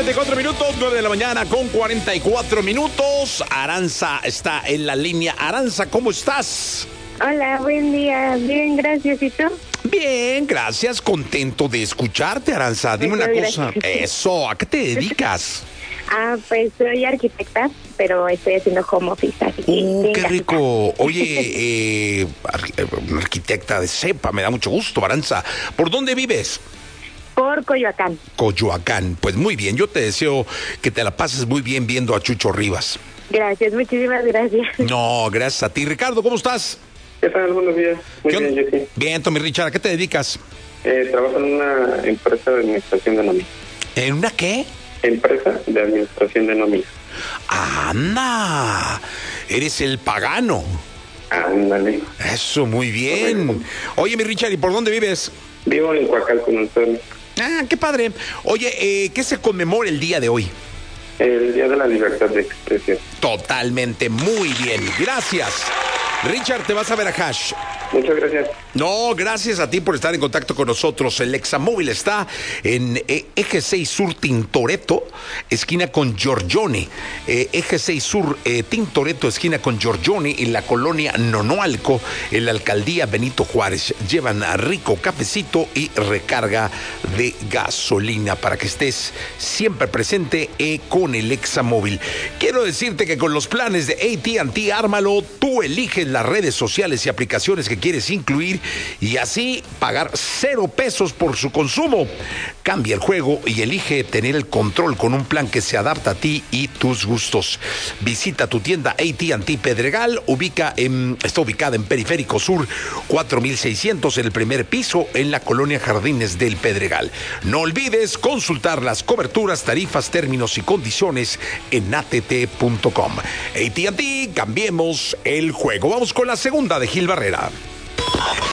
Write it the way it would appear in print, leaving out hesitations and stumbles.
44 minutos, 9 de la mañana con 44 minutos. Aranza está en la línea. Aranza, ¿cómo estás? Hola, buen día. Bien, gracias. ¿Y tú? Bien, gracias. Contento de escucharte, Aranza. Dime una cosa. Eso, ¿a qué te dedicas? Pues soy arquitecta, pero estoy haciendo home office. Así que Qué rico. Oye, una arquitecta de cepa, me da mucho gusto, Aranza. ¿Por dónde vives? Por Coyoacán. Coyoacán. Pues muy bien, yo te deseo que te la pases muy bien viendo a Chucho Rivas. Gracias, muchísimas gracias. No, gracias a ti. Ricardo, ¿cómo estás? ¿Qué tal? Buenos días. Muy bien, Jessy. Bien, Tommy Richard, ¿a qué te dedicas? Trabajo en una empresa de administración de nómina. ¿En una qué? Empresa de administración de nómina. ¡Anda! Eres el pagano. Ándale. Eso, muy bien. Correcto. Oye, mi Richard, ¿y por dónde vives? Vivo en Coacalco, en Antonio. Qué padre. Oye, ¿qué se conmemora el día de hoy? El Día de la Libertad de Expresión. Totalmente, muy bien. Gracias. Richard, te vas a ver a Hash. Muchas gracias. No, gracias a ti por estar en contacto con nosotros. El Examóvil está en Eje 6 Sur Tintoretto, esquina con Giorgione. Eje 6 Sur Tintoretto, esquina con Giorgione, en la colonia Nonoalco, en la alcaldía Benito Juárez. Llevan a rico cafecito y recarga de gasolina para que estés siempre presente con el Examóvil. Quiero decirte que con los planes de AT&T Ármalo, tú eliges las redes sociales y aplicaciones que quieres incluir y así pagar 0 pesos por su consumo. Cambia el juego y elige tener el control con un plan que se adapta a ti y tus gustos. Visita tu tienda AT&T Pedregal, está ubicada en Periférico Sur 4600 en el primer piso en la colonia Jardines del Pedregal. No olvides consultar las coberturas, tarifas, términos y condiciones en att.com. AT&T, cambiemos el juego. Vamos con la segunda de Gil Barrera.